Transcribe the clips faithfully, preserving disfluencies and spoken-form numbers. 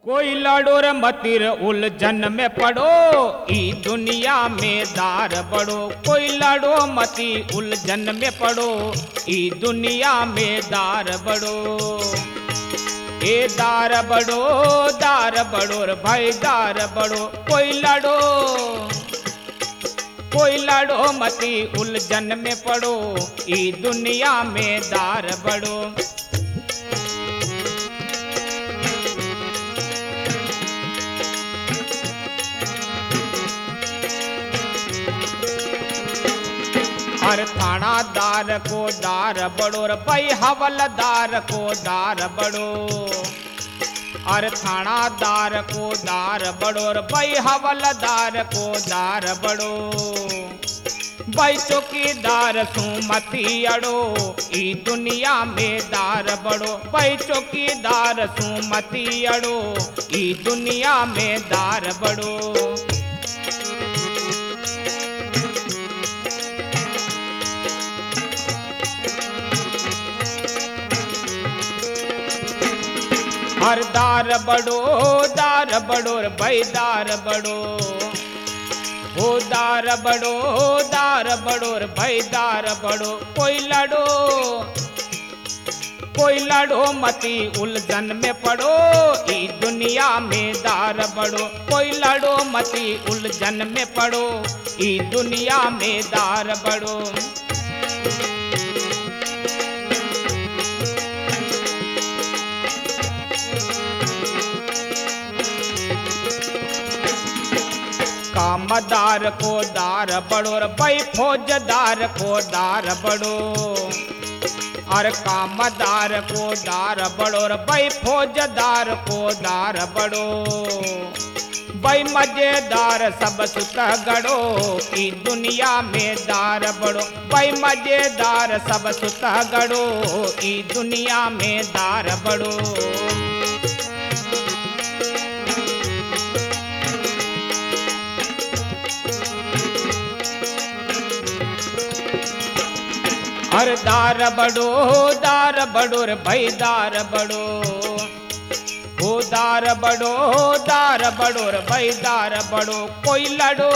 कोई लड़ो रे मतिर उलझन में पड़ो, ई दुनिया में दार बड़ो। कोई लड़ो मती उलझन में पड़ो, ई दुनिया में दार बड़ो। ए दार बड़ो दार बड़ो रे भाई दार बड़ो। कोई लड़ो कोई लड़ो मती उलझन में पड़ो, ई दुनिया में दार बड़ो। हर थानादार को दार बड़ो रे भाई हवलदार को दार बड़ो। हर थानादार को दार बड़ो रे भाई हवलदार को दार बड़ो। भाई चौकीदार सुमती अड़ो, ई दुनिया में दार बड़ो। भाई चौकीदार सुमती अड़ो, ई दुनिया में दार बड़ो। हर दार बड़ो दार बड़ो रे भाई दार बड़ो। हो दार बड़ो दार बड़ो रे भाई दार बड़ो। कोई लड़ो कोई लड़ो मती उलझन में पड़ो, ई दुनिया में दार बड़ो। कोई लड़ो मती उलझन में पड़ो, ई दुनिया में दार बड़ो। कामदार को दार बड़ो रे भाई फौजदार को दार बड़ो। और कामदार को दार बड़ो रे भाई फौजदार को दार बड़ो। भाई मजेदार सब सुत गड़ो, ई दुनिया में दार बड़ो। भाई मजेदार सब सुत गड़ो, ई दुनिया में दार बड़ो। हर दार बड़ो दार बड़ो रे भाई दार बड़ो। हो दार बड़ो दार बड़ो रे भाई दार बड़ो। कोई लड़ो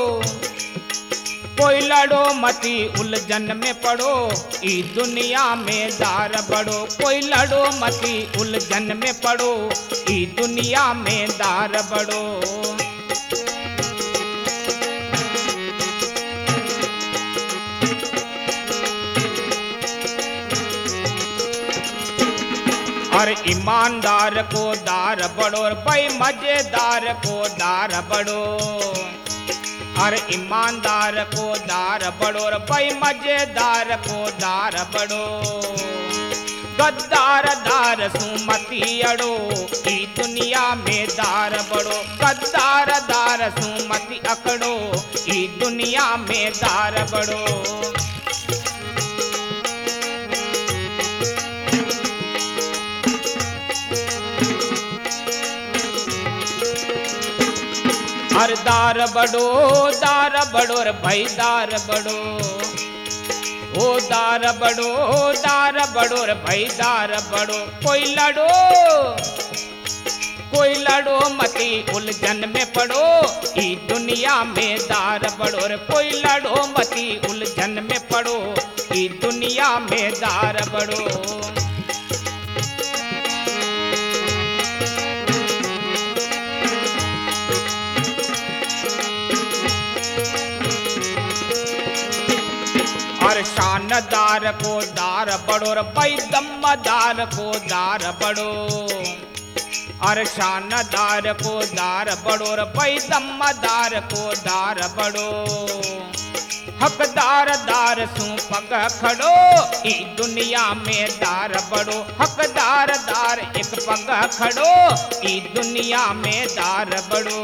कोई लड़ो मती उलझन में पड़ो, ई दुनिया में दार बड़ो। कोई लड़ो मती उलझन में पड़ो, ई दुनिया में दार बड़ो। और ईमानदार को दार बड़ो भाई मजेदार को दार बड़ो। और ईमानदार को दार बड़ो भाई मजेदार को दार बड़ो। गद्दार दार सुमती अड़ो, ई दुनिया में दार बड़ो। गद्दार दार सुमती अकड़ो, ई दुनिया में दार बड़ो। हर दार बड़ो दार बड़ो रे भाई दार बड़ो। ओ दार बड़ो दार बड़ो रे भाई दार बड़ो। कोई लड़ो कोई लड़ो मती उलझन में पड़ो, ई दुनिया में दार बड़ो रे। कोई लड़ो मती उलझन में पड़ो, ई दुनिया में दार बड़ो। और शानदार को दार बड़ो रे भाई दमदार को दार बड़ो। और शानदार को दार बड़ो रे भाई दमदार को दार बड़ो। हकदार दार सू पग खड़ो, ई दुनिया में दार बड़ो। हकदार दार एक पग खड़ो, ई दुनिया में दार बड़ो।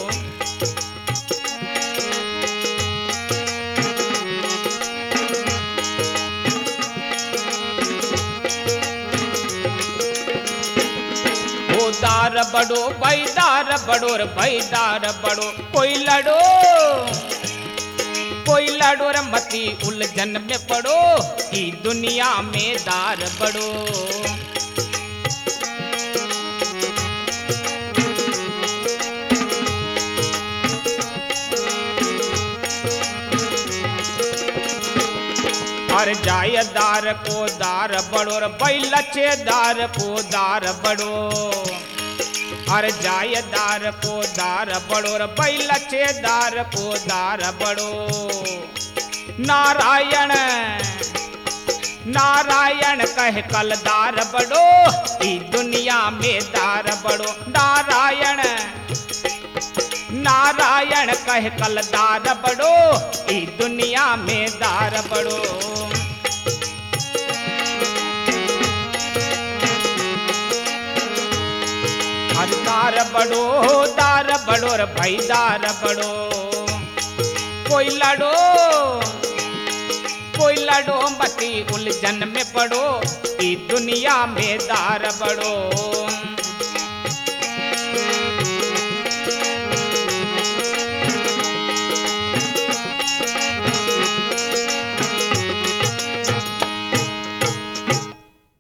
दार बड़ो भाई दार बड़ो रे भाई दार बड़ो। कोई लड़ो कोई लड़ो रे मती उलझन में पड़ो, ई दुनिया में दार बड़ो। अरे जाय दार को दार बड़ो रे भाई लचे दार को दार बड़ो अरे जाय दार को दार बड़ो रे भाई लचे दार को दार बड़ो नारायण नारायण कह कलदार बड़ो ई दुनिया में दार बड़ो नारायण नारायण कह कलदार बड़ो ई दुनिया में दार बड़ो हर दार बड़ो दार बड़ो रे भाई दार बड़ो कोई लड़ो कोई लड़ो मती उलझन में पड़ो ई दुनिया में दार बड़ो